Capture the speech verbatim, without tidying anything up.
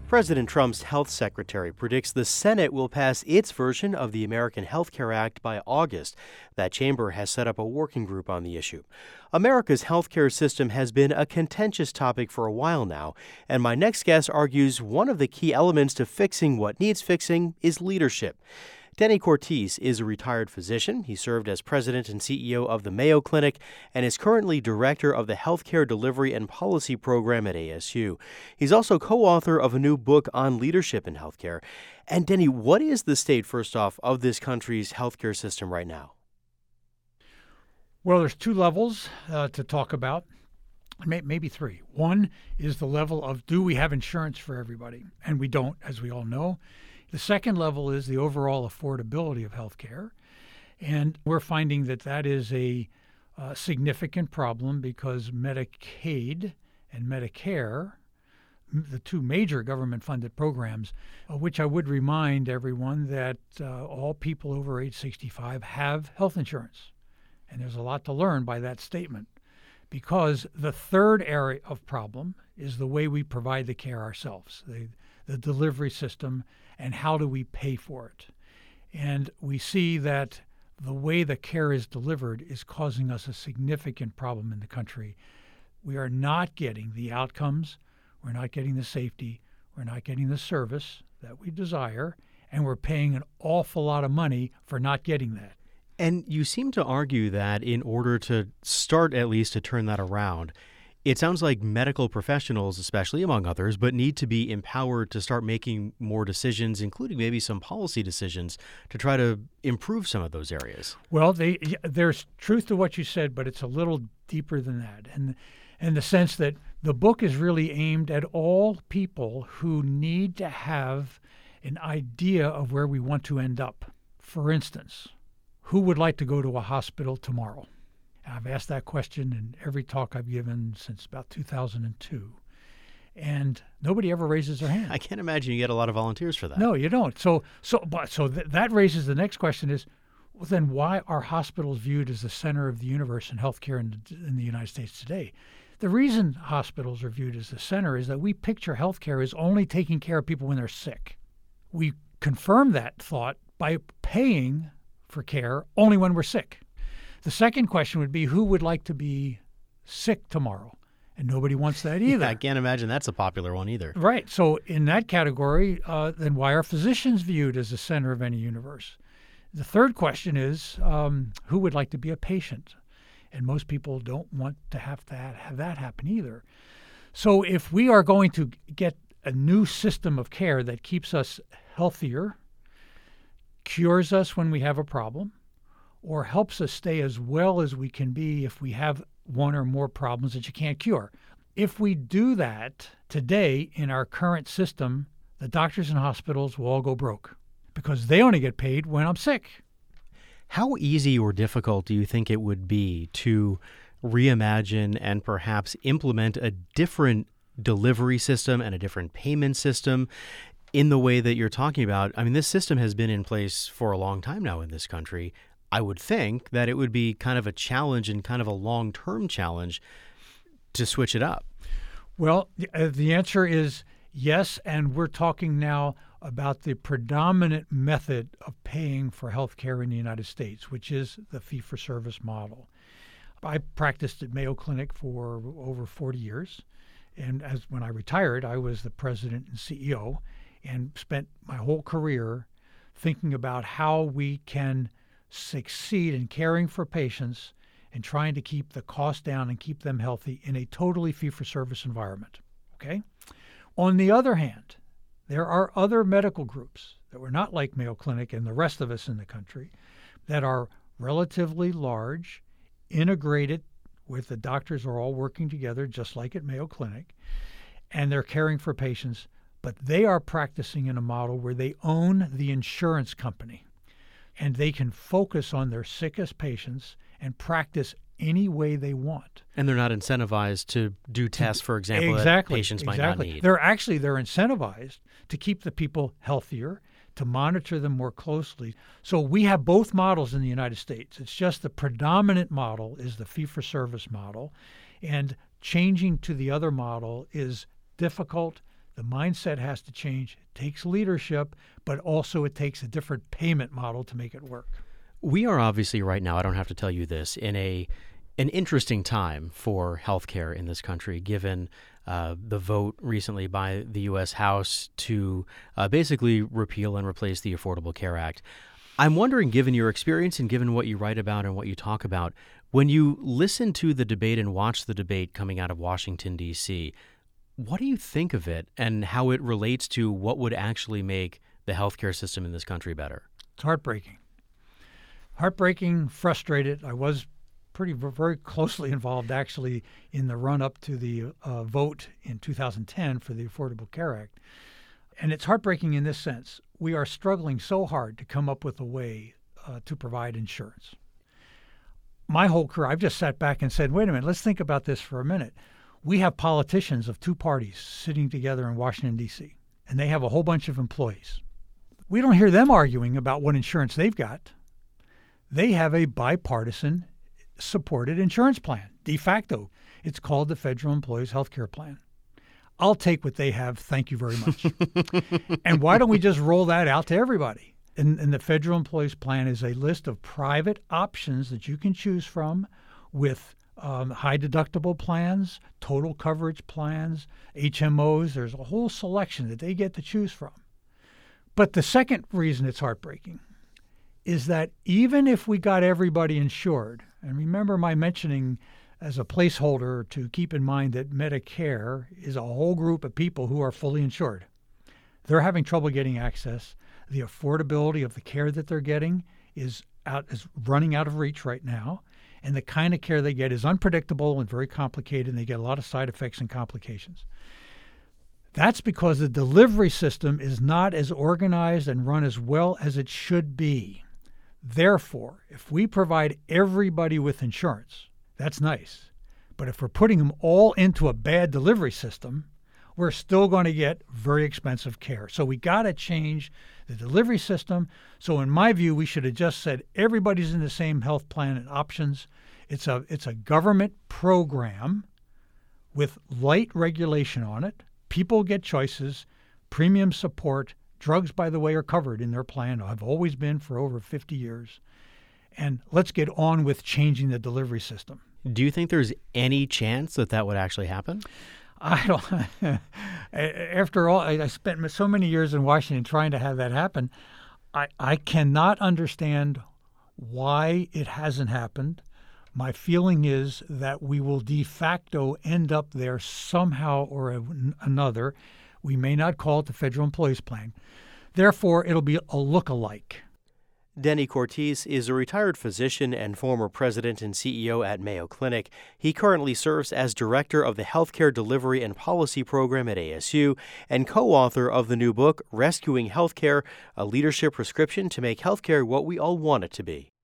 President Trump's health secretary predicts the Senate will pass its version of the American Health Care Act by August. That chamber has set up a working group on the issue. America's healthcare system has been a contentious topic for a while now, and my next guest argues one of the key elements to fixing what needs fixing is leadership. Denny Cortese is a retired physician. He served as president and C E O of the Mayo Clinic and is currently director of the Healthcare Delivery and Policy Program at A S U. He's also co-author of a new book on leadership in healthcare. And Denny, what is the state, first off, of this country's healthcare system right now? Well, there's two levels uh, to talk about, maybe three. One is the level of, do we have insurance for everybody? And we don't, as we all know. The second level is the overall affordability of healthcare, and we're finding that that is a uh, significant problem because Medicaid and Medicare, the two major government-funded programs, uh, which I would remind everyone that uh, all people over age sixty-five have health insurance, and there's a lot to learn by that statement, because the third area of problem is the way we provide the care ourselves, the, the delivery system, and how do we pay for it. And we see that the way the care is delivered is causing us a significant problem in the country. We are not getting the outcomes, we're not getting the safety, we're not getting the service that we desire, and we're paying an awful lot of money for not getting that. And you seem to argue that in order to start at least to turn that around, it sounds like medical professionals, especially among others, but need to be empowered to start making more decisions, including maybe some policy decisions, to try to improve some of those areas. Well, they, there's truth to what you said, but it's a little deeper than that. And in the sense that the book is really aimed at all people who need to have an idea of where we want to end up. For instance, who would like to go to a hospital tomorrow? I've asked that question in every talk I've given since about two thousand two, and nobody ever raises their hand. I can't imagine you get a lot of volunteers for that. No, you don't. So, so, but, so th- that raises the next question: is, well, then why are hospitals viewed as the center of the universe in healthcare in, in the United States today? The reason hospitals are viewed as the center is that we picture healthcare as only taking care of people when they're sick. We confirm that thought by paying for care only when we're sick. The second question would be, who would like to be sick tomorrow? And nobody wants that either. Yeah, I can't imagine that's a popular one either. Right. So in that category, uh, then why are physicians viewed as the center of any universe? The third question is, um, who would like to be a patient? And most people don't want to have to have that happen either. So if we are going to get a new system of care that keeps us healthier, cures us when we have a problem, or helps us stay as well as we can be if we have one or more problems that you can't cure. If we do that today in our current system, the doctors and hospitals will all go broke because they only get paid when I'm sick. How easy or difficult do you think it would be to reimagine and perhaps implement a different delivery system and a different payment system in the way that you're talking about? I mean, this system has been in place for a long time now in this country. I would think that it would be kind of a challenge and kind of a long-term challenge to switch it up. Well, the, the answer is yes, and we're talking now about the predominant method of paying for health care in the United States, which is the fee-for-service model. I practiced at Mayo Clinic for over forty years, and as when I retired, I was the president and C E O and spent my whole career thinking about how we can succeed in caring for patients and trying to keep the cost down and keep them healthy in a totally fee-for-service environment, okay? On the other hand, there are other medical groups that were not like Mayo Clinic and the rest of us in the country that are relatively large, integrated, with the doctors are all working together just like at Mayo Clinic, and they're caring for patients, but they are practicing in a model where they own the insurance company. And they can focus on their sickest patients and practice any way they want. And they're not incentivized to do tests, for example, exactly, that patients exactly. might not need. They're actually, they're incentivized to keep the people healthier, to monitor them more closely. So we have both models in the United States. It's just the predominant model is the fee-for-service model, and changing to the other model is difficult, The mindset has to change. It takes leadership, but also it takes a different payment model to make it work. We are obviously right now, I don't have to tell you this, in a an interesting time for healthcare in this country, given uh, the vote recently by the U S House to uh, basically repeal and replace the Affordable Care Act. I'm wondering, given your experience and given what you write about and what you talk about, when you listen to the debate and watch the debate coming out of Washington, D C, what do you think of it and how it relates to what would actually make the healthcare system in this country better? It's heartbreaking. Heartbreaking, frustrated. I was pretty very closely involved, actually, in the run-up to the uh, vote in two thousand ten for the Affordable Care Act. And it's heartbreaking in this sense. We are struggling so hard to come up with a way uh, to provide insurance. My whole career, I've just sat back and said, wait a minute, let's think about this for a minute. We have politicians of two parties sitting together in Washington, D C, and they have a whole bunch of employees. We don't hear them arguing about what insurance they've got. They have a bipartisan supported insurance plan. De facto, it's called the Federal Employees Health Care Plan. I'll take what they have. Thank you very much. And why don't we just roll that out to everybody? And, and the Federal Employees Plan is a list of private options that you can choose from with um, high deductible plans, total coverage plans, H M Os. There's a whole selection that they get to choose from. But the second reason it's heartbreaking is that even if we got everybody insured, and remember my mentioning as a placeholder to keep in mind that Medicare is a whole group of people who are fully insured. They're having trouble getting access. The affordability of the care that they're getting is out is running out of reach right now. And the kind of care they get is unpredictable and very complicated, and they get a lot of side effects and complications. That's because the delivery system is not as organized and run as well as it should be. Therefore, if we provide everybody with insurance, that's nice. But if we're putting them all into a bad delivery system, we're still going to get very expensive care. So we got to change the delivery system. So in my view, we should have just said everybody's in the same health plan and options. It's a it's a government program with light regulation on it. People get choices, premium support. Drugs, by the way, are covered in their plan. I've always been for over fifty years. And let's get on with changing the delivery system. Do you think there's any chance that that would actually happen? I don't. After all, I spent so many years in Washington trying to have that happen. I, I cannot understand why it hasn't happened. My feeling is that we will de facto end up there somehow or another. We may not call it the Federal Employees Plan. Therefore, it'll be a look-alike. Denny Cortese is a retired physician and former president and C E O at Mayo Clinic. He currently serves as director of the Healthcare Delivery and Policy Program at A S U and co-author of the new book, Rescuing Healthcare, a leadership prescription to make healthcare what we all want it to be.